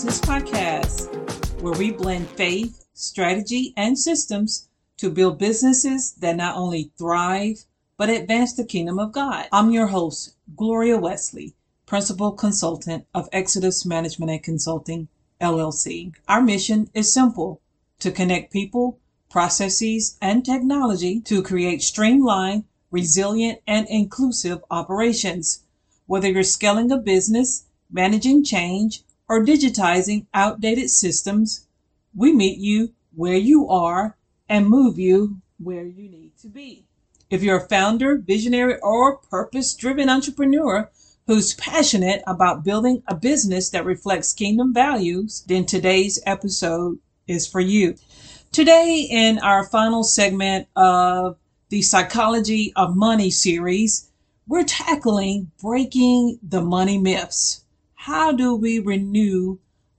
Business Podcast, where we blend faith, strategy, and systems to build businesses that not only thrive, but advance the kingdom of God. I'm your host, Gloria Wesley, Principal Consultant of Exodus Management and Consulting, LLC. Our mission is simple: to connect people, processes, and technology to create streamlined, resilient, and inclusive operations. Whether you're scaling a business, managing change, or digitizing outdated systems, we meet you where you are and move you where you need to be. If you're a founder, visionary, or purpose-driven entrepreneur who's passionate about building a business that reflects kingdom values, then today's episode is for you. Today, in our final segment of the Psychology of Money series, we're tackling breaking the money myths. How do we renew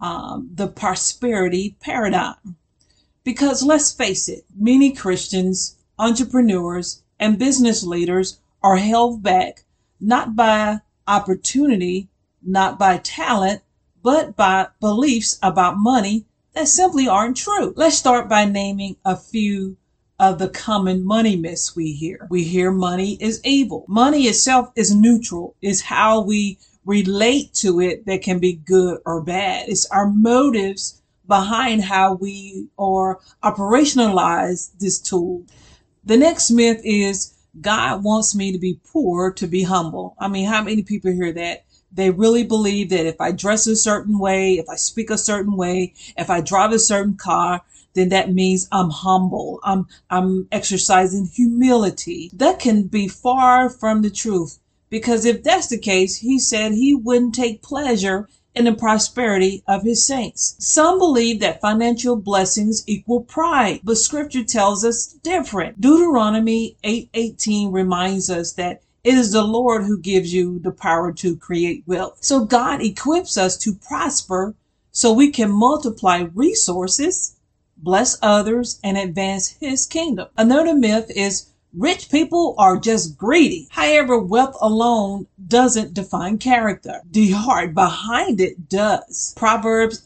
the prosperity paradigm? Because let's face it, many Christians, entrepreneurs, and business leaders are held back not by opportunity, not by talent, but by beliefs about money that simply aren't true. Let's start by naming a few of the common money myths we hear. We hear money is evil. Money itself is neutral. It's how we relate to it that can be good or bad. It's our motives behind how we or operationalize this tool. The next myth is God wants me to be poor to be humble. I mean, how many people hear that? They really believe that if I dress a certain way, if I speak a certain way, if I drive a certain car, then that means I'm humble. I'm exercising humility. That can be far from the truth, because if that's the case, he said he wouldn't take pleasure in the prosperity of his saints. Some believe that financial blessings equal pride, but scripture tells us different. Deuteronomy 8:18 reminds us that it is the Lord who gives you the power to create wealth. So God equips us to prosper so we can multiply resources, bless others, and advance his kingdom. Another myth is rich people are just greedy. However, wealth alone doesn't define character. The heart behind it does. Proverbs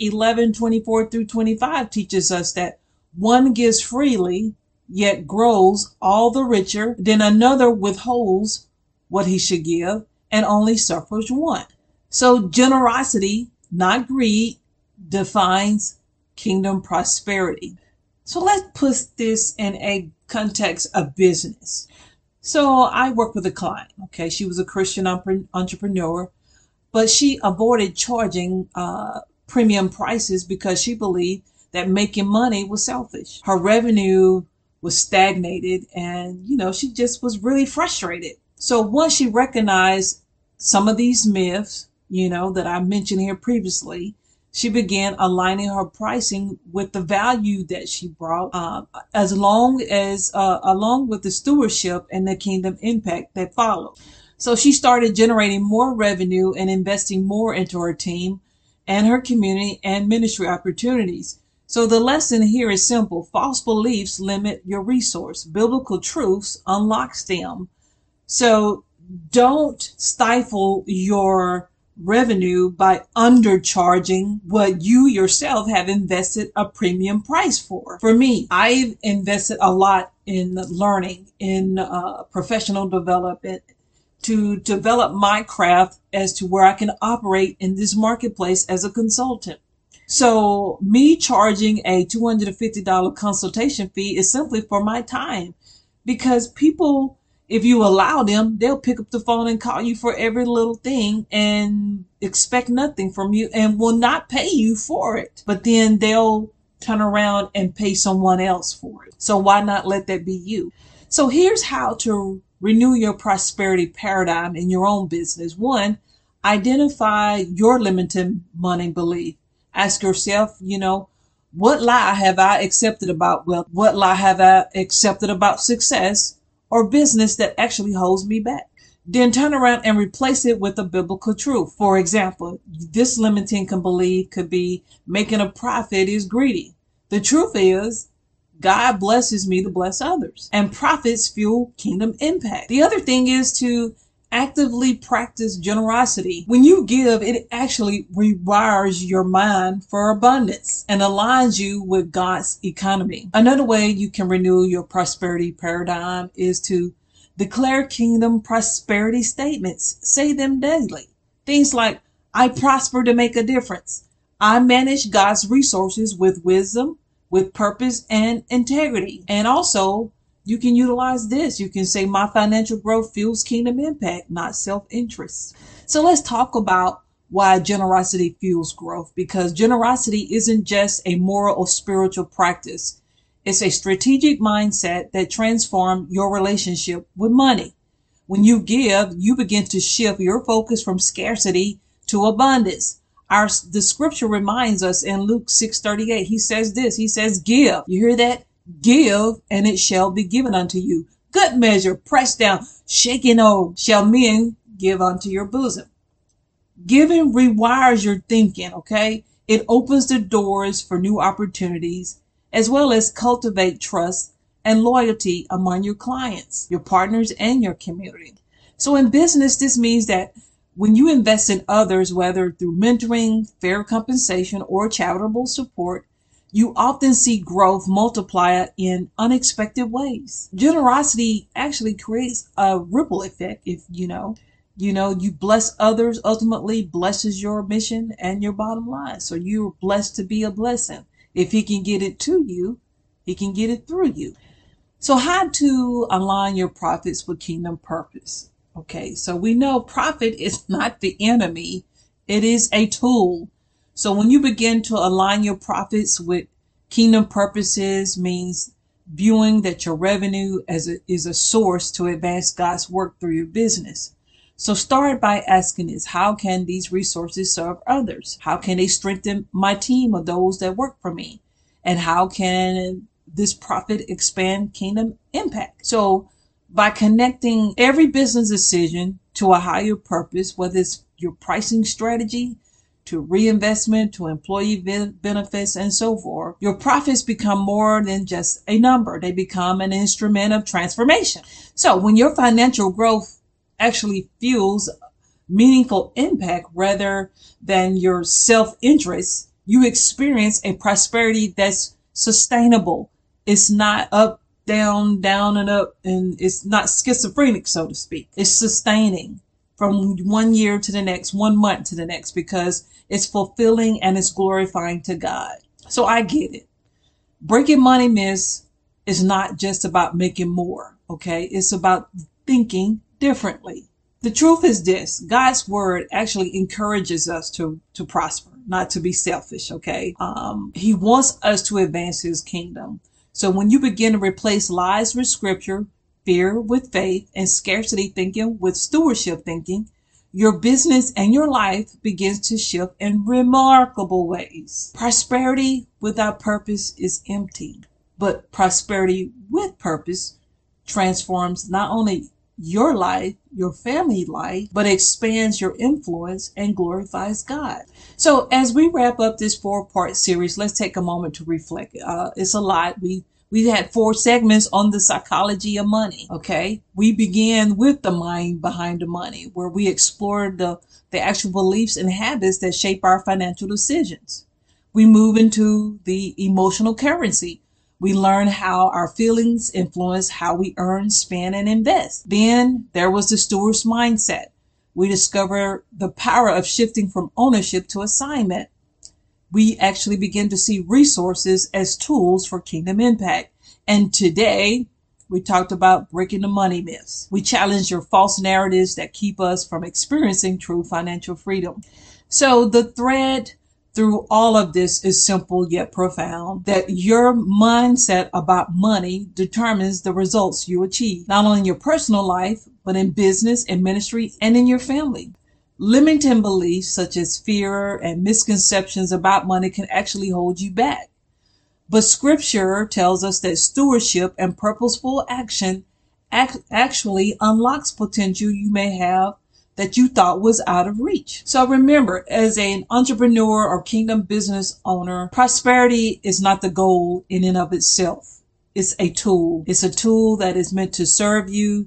11:24-25 teaches us that one gives freely, yet grows all the richer. Then another withholds what he should give and only suffers want. So generosity, not greed, defines kingdom prosperity. So let's put this in a context of business. So I worked with a client. Okay, she was a Christian entrepreneur, but she avoided charging premium prices because she believed that making money was selfish. Her revenue was stagnated, and she just was really frustrated. So once she recognized some of these myths, that I mentioned here previously, she began aligning her pricing with the value that she brought, along with the stewardship and the kingdom impact that followed. So she started generating more revenue and investing more into her team and her community and ministry opportunities. So the lesson here is simple. False beliefs limit your resource. Biblical truths unlocks them. So don't stifle your revenue by undercharging what you yourself have invested a premium price for. For me, I've invested a lot in learning, in professional development, to develop my craft as to where I can operate in this marketplace as a consultant. So me charging a $250 consultation fee is simply for my time, because people, if you allow them, they'll pick up the phone and call you for every little thing and expect nothing from you and will not pay you for it. But then they'll turn around and pay someone else for it. So why not let that be you? So here's how to renew your prosperity paradigm in your own business. One, identify your limiting money belief. Ask yourself, what lie have I accepted about wealth? What lie have I accepted about success or business that actually holds me back? Then turn around and replace it with a biblical truth. For example, this limiting belief could be making a profit is greedy. The truth is, God blesses me to bless others, and profits fuel kingdom impact. The other thing is to Actively practice generosity. When you give, it actually rewires your mind for abundance and aligns you with God's economy. Another way you can renew your prosperity paradigm is to declare kingdom prosperity statements. Say them daily. Things like, I prosper to make a difference. I manage God's resources with wisdom, with purpose and integrity. And also, you can utilize this. You can say, my financial growth fuels kingdom impact, not self-interest. So let's talk about why generosity fuels growth, because generosity isn't just a moral or spiritual practice. It's a strategic mindset that transforms your relationship with money. When you give, you begin to shift your focus from scarcity to abundance. The scripture reminds us in Luke 6:38, he says this, he says, give. You hear that? Give, and it shall be given unto you. Good measure, pressed down, shaken over, shall men give unto your bosom. Giving rewires your thinking, okay? It opens the doors for new opportunities, as well as cultivate trust and loyalty among your clients, your partners, and your community. So in business, this means that when you invest in others, whether through mentoring, fair compensation, or charitable support, you often see growth multiply in unexpected ways. Generosity actually creates a ripple effect. If you bless others, ultimately blesses your mission and your bottom line. So you're blessed to be a blessing. If he can get it to you, he can get it through you. So how to align your profits with kingdom purpose? Okay, so we know profit is not the enemy. It is a tool. So when you begin to align your profits with kingdom purposes, means viewing that your revenue is a source to advance God's work through your business. So start by asking this, how can these resources serve others? How can they strengthen my team of those that work for me? And how can this profit expand kingdom impact? So by connecting every business decision to a higher purpose, whether it's your pricing strategy, to reinvestment, to employee benefits, and so forth, your profits become more than just a number. They become an instrument of transformation. So when your financial growth actually fuels meaningful impact rather than your self-interest, you experience a prosperity that's sustainable. It's not up, down, down and up, and it's not schizophrenic, so to speak. It's sustaining from one year to the next, 1 month to the next, because it's fulfilling and it's glorifying to God. So I get it. Breaking money myths is not just about making more, okay? It's about thinking differently. The truth is this, God's word actually encourages us to prosper, not to be selfish, okay? He wants us to advance his kingdom. So when you begin to replace lies with scripture, fear with faith, and scarcity thinking with stewardship thinking, your business and your life begins to shift in remarkable ways. Prosperity without purpose is empty, but prosperity with purpose transforms not only your life, your family life, but expands your influence and glorifies God. So as we wrap up this 4-part series, let's take a moment to reflect. It's a lot. We've had 4 segments on the psychology of money. Okay. We began with the mind behind the money, where we explored the actual beliefs and habits that shape our financial decisions. We move into the emotional currency. We learn how our feelings influence how we earn, spend, and invest. Then there was the steward's mindset. We discover the power of shifting from ownership to assignment. We actually begin to see resources as tools for kingdom impact. And today, we talked about breaking the money myths. We challenge your false narratives that keep us from experiencing true financial freedom. So the thread through all of this is simple yet profound, that your mindset about money determines the results you achieve, not only in your personal life, but in business and ministry and in your family. Limiting beliefs such as fear and misconceptions about money can actually hold you back. But scripture tells us that stewardship and purposeful action actually unlocks potential you may have that you thought was out of reach. So remember, as an entrepreneur or kingdom business owner, prosperity is not the goal in and of itself. It's a tool. It's a tool that is meant to serve you,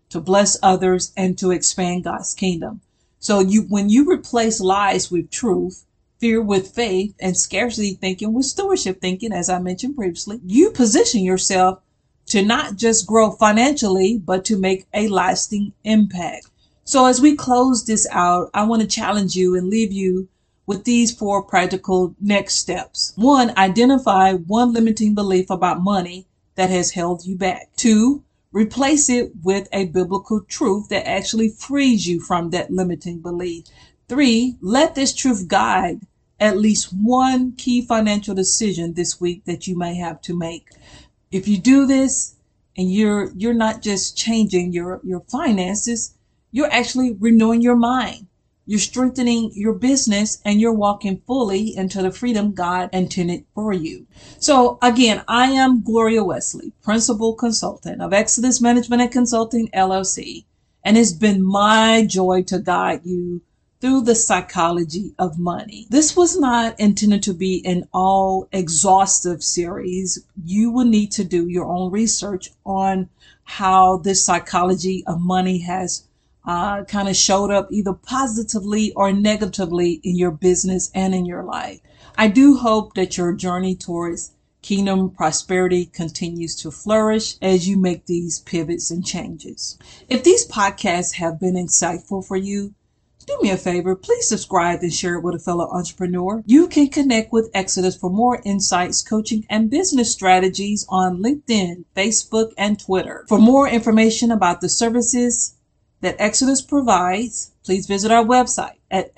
to bless others, and to expand God's kingdom. So when you replace lies with truth, fear with faith, and scarcity thinking with stewardship thinking, as I mentioned previously, you position yourself to not just grow financially, but to make a lasting impact. So as we close this out, I want to challenge you and leave you with these 4 practical next steps. 1, identify one limiting belief about money that has held you back. 2, replace it with a biblical truth that actually frees you from that limiting belief. 3, let this truth guide at least one key financial decision this week that you may have to make. If you do this and you're not just changing your finances, you're actually renewing your mind. You're strengthening your business and you're walking fully into the freedom God intended for you. So again, I am Gloria Wesley, Principal Consultant of Exodus Management and Consulting, LLC. And it's been my joy to guide you through the psychology of money. This was not intended to be an all exhaustive series. You will need to do your own research on how this psychology of money has kind of showed up either positively or negatively in your business and in your life. I do hope that your journey towards kingdom prosperity continues to flourish as you make these pivots and changes. If these podcasts have been insightful for you, do me a favor, please subscribe and share it with a fellow entrepreneur. You can connect with Exodus for more insights, coaching, and business strategies on LinkedIn, Facebook, and Twitter. For more information about the services that Exodus provides, please visit our website at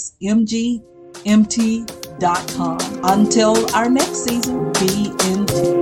exodusmgmt.com. Until our next season, be in tune.